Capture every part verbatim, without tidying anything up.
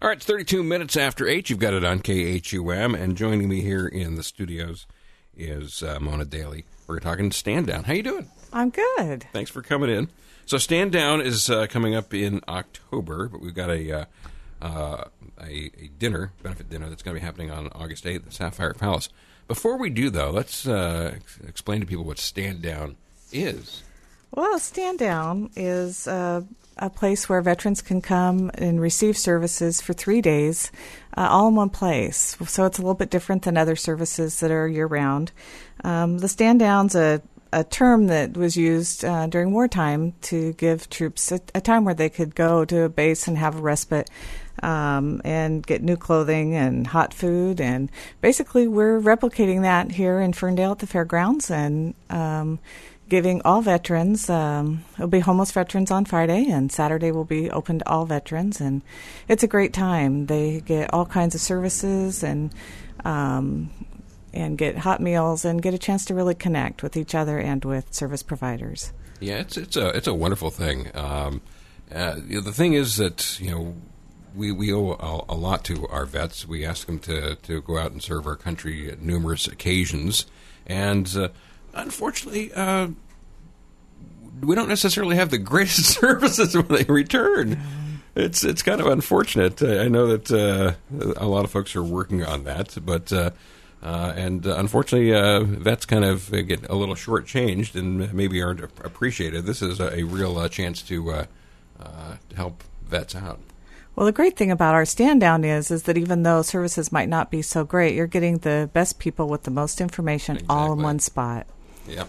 All right, it's thirty-two minutes after eight. You've got it on K H U M, and joining me here in the studios is uh, Mona Daly. We're talking Stand Down. How you doing? I'm good. Thanks for coming in. So Stand Down is uh, coming up in October, but we've got a, uh, uh, a a dinner, benefit dinner, that's going to be happening on August eighth at the Sapphire Palace. Before we do, though, let's uh, ex- explain to people what Stand Down is. Well, Stand Down is uh, a place where veterans can come and receive services for three days, uh, all in one place. So it's a little bit different than other services that are year-round. Um, the Stand Down's a, a term that was used uh, during wartime to give troops a, a time where they could go to a base and have a respite um, and get new clothing and hot food. And basically, we're replicating that here in Ferndale at the fairgrounds and um giving all veterans, um, it'll be homeless veterans on Friday, and Saturday will be open to all veterans, and it's a great time. They get all kinds of services and um, and get hot meals and get a chance to really connect with each other and with service providers. Yeah, it's it's a it's a wonderful thing. Um, uh, you know, the thing is that you know we we owe a, a lot to our vets. We ask them to to go out and serve our country at numerous occasions, and uh, unfortunately, uh, we don't necessarily have the greatest services when they return. It's it's kind of unfortunate. Uh, I know that uh, a lot of folks are working on that, but uh, uh, and uh, unfortunately, uh, vets kind of get a little shortchanged and maybe aren't appreciated. This is a, a real uh, chance to, uh, uh, to help vets out. Well, the great thing about our Stand Down is is that even though services might not be so great, you're getting the best people with the most information Exactly. all in one spot. Yep,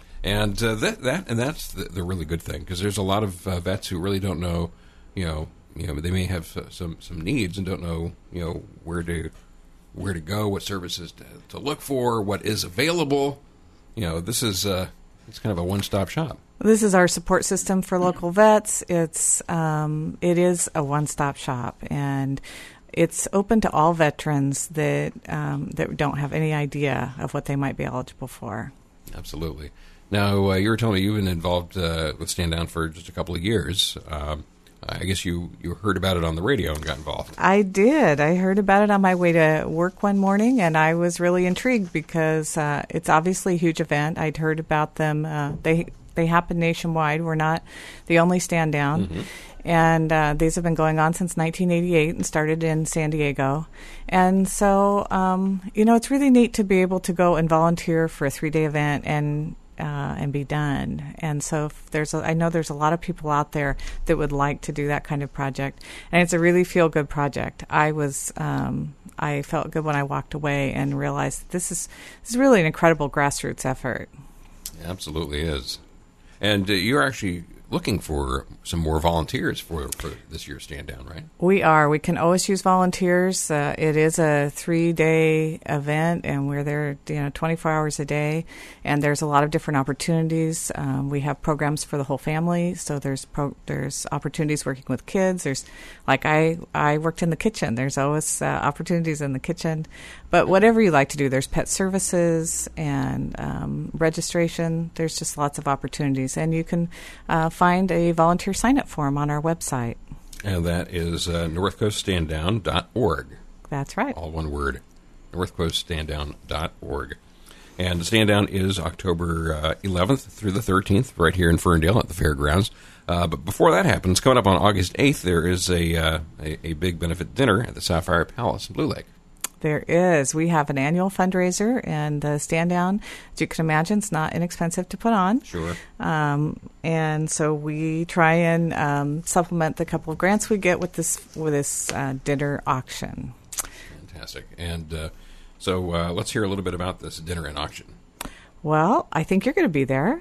and uh, that that and that's the, the really good thing, because there's a lot of uh, vets who really don't know, you know, you know, they may have uh, some some needs and don't know, you know, where to where to go, what services to, to look for, what is available. You know, this is uh, it's kind of a one-stop shop. This is our support system for local vets. It's um, it is a one-stop shop, and it's open to all veterans that um, that don't have any idea of what they might be eligible for. Absolutely. Now, uh, you were telling me you've been involved uh, with Stand Down for just a couple of years. Um, I guess you, you heard about it on the radio and got involved. I did. I heard about it on my way to work one morning, and I was really intrigued because uh, it's obviously a huge event. I'd heard about them. Uh, they they happen nationwide. We're not the only Stand Down. Mm-hmm. And uh, these have been going on since nineteen eighty-eight and started in San Diego. And so, um, you know, it's really neat to be able to go and volunteer for a three-day event and uh, and be done. And so if there's a, I know there's a lot of people out there that would like to do that kind of project. And it's a really feel-good project. I was um, I felt good when I walked away and realized that this is, this is really an incredible grassroots effort. It absolutely is. And uh, you're actually looking for some more volunteers for, for this year's Stand Down, right? We are. We can always use volunteers. Uh, it is a three-day event, and we're there, you know, twenty-four hours a day. And there's a lot of different opportunities. Um, we have programs for the whole family, so there's pro- there's opportunities working with kids. There's, like I I worked in the kitchen. There's always uh, opportunities in the kitchen. But whatever you like to do, there's pet services and um, registration. There's just lots of opportunities, and you can uh, find a volunteer sign-up form on our website. And that is uh, north coast stand down dot org. That's right. All one word, north coast stand down dot org. And the Stand Down is October uh, eleventh through the thirteenth, right here in Ferndale at the fairgrounds. Uh, but before that happens, coming up on August eighth, there is a, uh, a, a big benefit dinner at the Sapphire Palace in Blue Lake. There is. We have an annual fundraiser, and the Stand Down, as you can imagine, it's not inexpensive to put on. Sure. Um, and so we try and um, supplement the couple of grants we get with this with this uh, dinner auction. Fantastic. And uh, so uh, let's hear a little bit about this dinner and auction. Well, I think you're going to be there.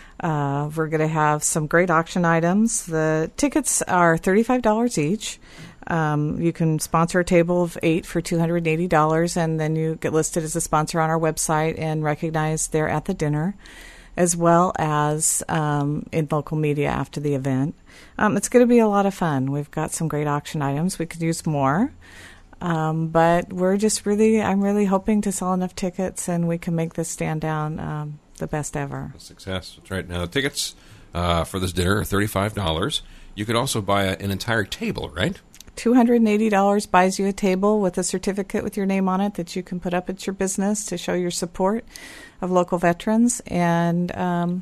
Uh, we're going to have some great auction items. The tickets are thirty-five dollars each. Um, you can sponsor a table of eight for two hundred eighty dollars, and then you get listed as a sponsor on our website and recognized there at the dinner, as well as um, in local media after the event. Um, it's going to be a lot of fun. We've got some great auction items. We could use more. Um, but we're just really, I'm really hoping to sell enough tickets and we can make this Stand Down um, the best ever. A success. That's right. Now, the tickets uh, for this dinner are thirty-five dollars. You could also buy a, an entire table, right? two hundred eighty dollars buys you a table with a certificate with your name on it that you can put up at your business to show your support of local veterans. And um,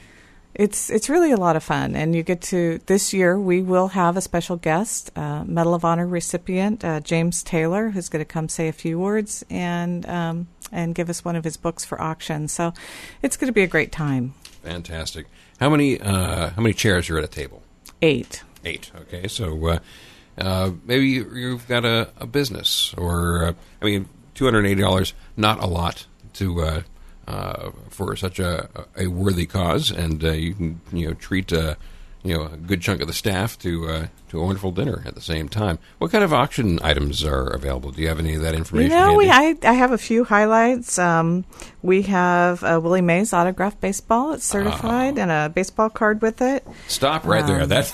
it's it's really a lot of fun. And you get to, this year we will have a special guest, uh, Medal of Honor recipient, uh, James Taylor, who's going to come say a few words and um, and give us one of his books for auction. So it's going to be a great time. Fantastic. How many uh, how many chairs are at a table? Eight. Eight. Okay, so uh, uh, maybe you've got a, a business, or uh, I mean, two hundred eighty dollars, not a lot to uh, uh, for such a, a worthy cause, and uh, you can you know treat uh, you know a good chunk of the staff to uh, to a wonderful dinner at the same time. What kind of auction items are available? Do you have any of that information? You know, we, handy? I I have a few highlights. Um, we have uh, Willie Mays autographed baseball. It's certified, Oh. and a baseball card with it. Stop right there. Um, That's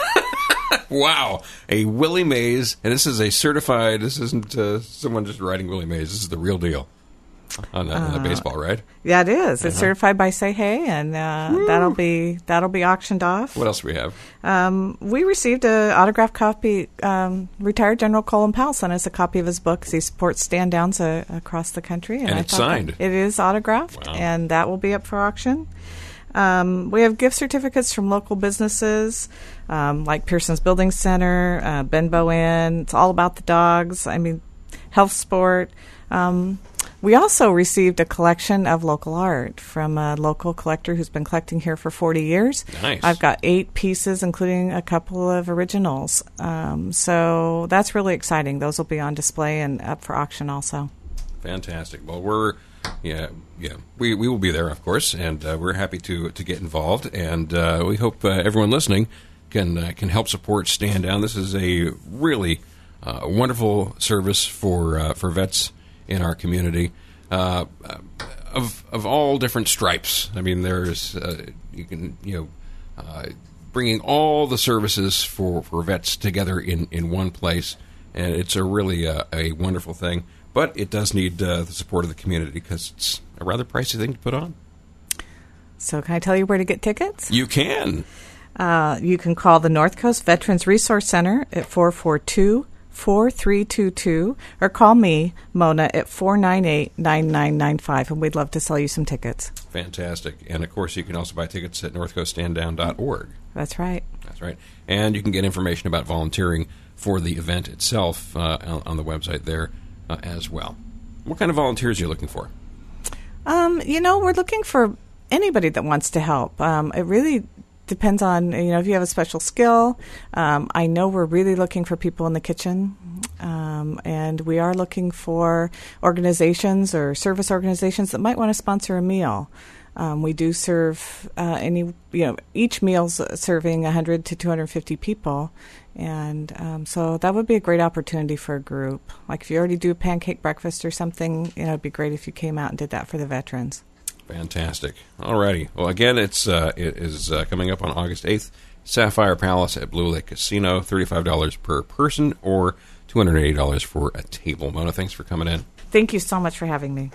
wow, a Willie Mays, and this is a certified. This isn't uh, someone just writing Willie Mays. This is the real deal on, on the baseball, right? Yeah, it is. It's Uh-huh. certified by Say Hey, and uh, that'll be that'll be auctioned off. What else do we have? Um, we received an autographed copy. Um, retired General Colin Powell sent us a copy of his book 'cause he supports stand downs uh, across the country, And I it's thought that signed. It is autographed, Wow. and that will be up for auction. Um, we have gift certificates from local businesses um, like Pearson's Building Center, uh, Ben Bowen. It's all about the dogs. I mean, Health Sport. Um, we also received a collection of local art from a local collector who's been collecting here for forty years. Nice. I've got eight pieces, including a couple of originals. Um, so that's really exciting. Those will be on display and up for auction also. Fantastic. Well, we're yeah yeah we we will be there, of course, and uh, we're happy to to get involved, and uh, we hope uh, everyone listening can uh, can help support Stand Down. This is a really uh, wonderful service for uh, for vets in our community, uh, of of all different stripes. I mean, there's uh, you can you know uh, bringing all the services for, for vets together in, in one place, and it's a really uh, a wonderful thing. But it does need uh, the support of the community because it's a rather pricey thing to put on. So can I tell you where to get tickets? You can. Uh, you can call the North Coast Veterans Resource Center at four four two, four three two two or call me, Mona, at four nine eight, nine nine nine five, and we'd love to sell you some tickets. Fantastic. And, of course, you can also buy tickets at north coast stand down dot org. That's right. That's right. And you can get information about volunteering for the event itself uh, on, on the website there uh, as well. What kind of volunteers are you looking for? Um, you know, we're looking for anybody that wants to help. Um, it really depends on, you know, if you have a special skill. Um, I know we're really looking for people in the kitchen, um, and we are looking for organizations or service organizations that might want to sponsor a meal. Um, we do serve uh, any, you know, each meal's serving one hundred to two hundred fifty people, and um, so that would be a great opportunity for a group. Like if you already do a pancake breakfast or something, you know, it'd be great if you came out and did that for the veterans. Fantastic. All righty. Well, again, it's uh, it is uh, coming up on August eighth. Sapphire Palace at Blue Lake Casino, thirty-five dollars per person or two hundred eighty dollars for a table. Mona, thanks for coming in. Thank you so much for having me.